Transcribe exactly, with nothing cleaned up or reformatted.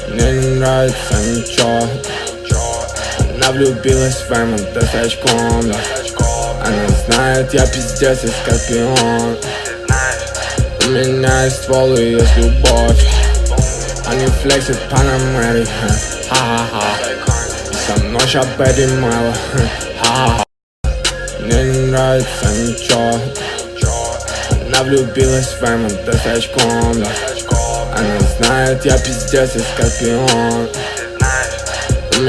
Мне не нравится ничего. Она влюбилась в Эма до очком, да. Она знает, я пиздец и скорпион. У меня есть ствол и есть любовь. Они флексят Панамери, ха-ха-ха. Со мной ща бэби мало, ха-ха. Мне не нравится ничего. Она влюбилась в Эма до очком, да. Она знает, я пиздец и скорпион.